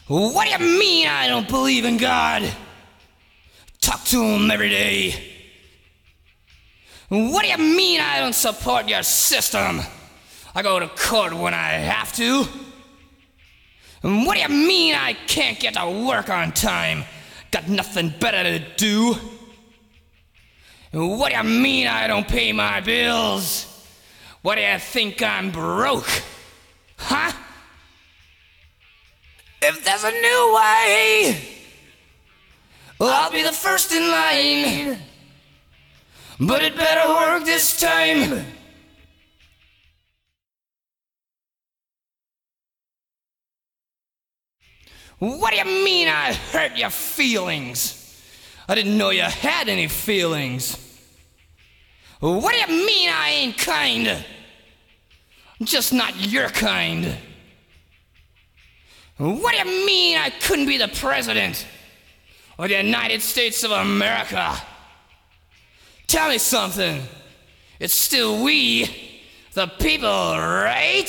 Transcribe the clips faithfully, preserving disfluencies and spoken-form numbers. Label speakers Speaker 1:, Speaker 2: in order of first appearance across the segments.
Speaker 1: What do you mean I don't believe in God? Talk to him every day. What do you mean I don't support your system? I go to court when I have to. What do you mean I can't get to work on time? Got nothing better to do. What do you mean I don't pay my bills? What do you think, I'm broke? Huh? If there's a new way, I'll be the first in line. But it better work this time. What do you mean I hurt your feelings? I didn't know you had any feelings. What do you mean I ain't kind? I'm just not your kind. What do you mean I couldn't be the president of the United States of America? Tell me something. It's still we, the people, right?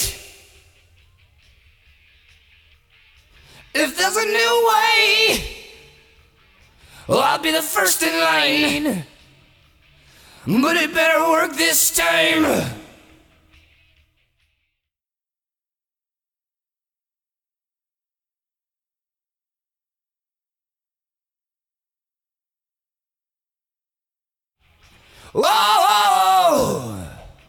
Speaker 1: If there's a new way, well, I'll be the first in line. But it better work this time. Whoa!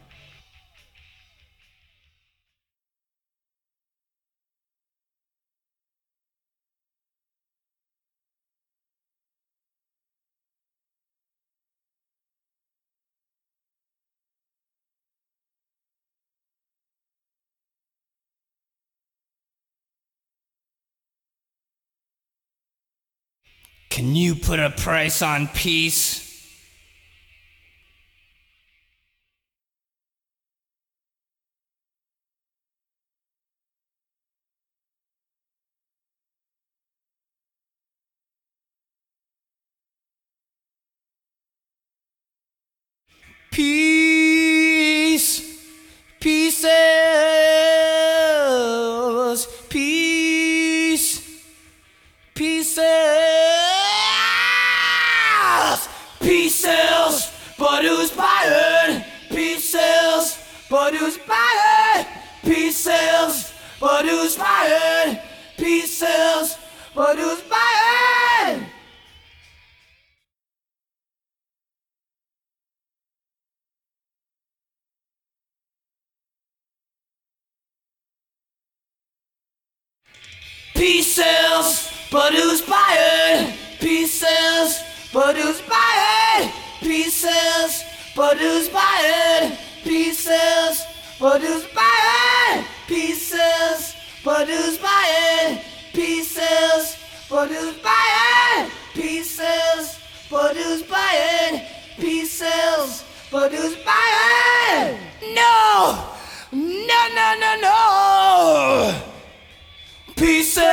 Speaker 1: Can you put a price on peace? Peace, pieces, peace, pieces, pieces, but who's buying? Pieces, but who's buying? Pieces, but who's buying? Pieces, but who's buying? Pieces, but who's buying? Pieces, but who's buying? Pieces, but who's buying? Pieces, but who's buying? Pieces, but who's buying? Pieces, but who's buying? Pieces, but who's buying? Pieces, but who's buying? No! No, no, no, no! Pieces!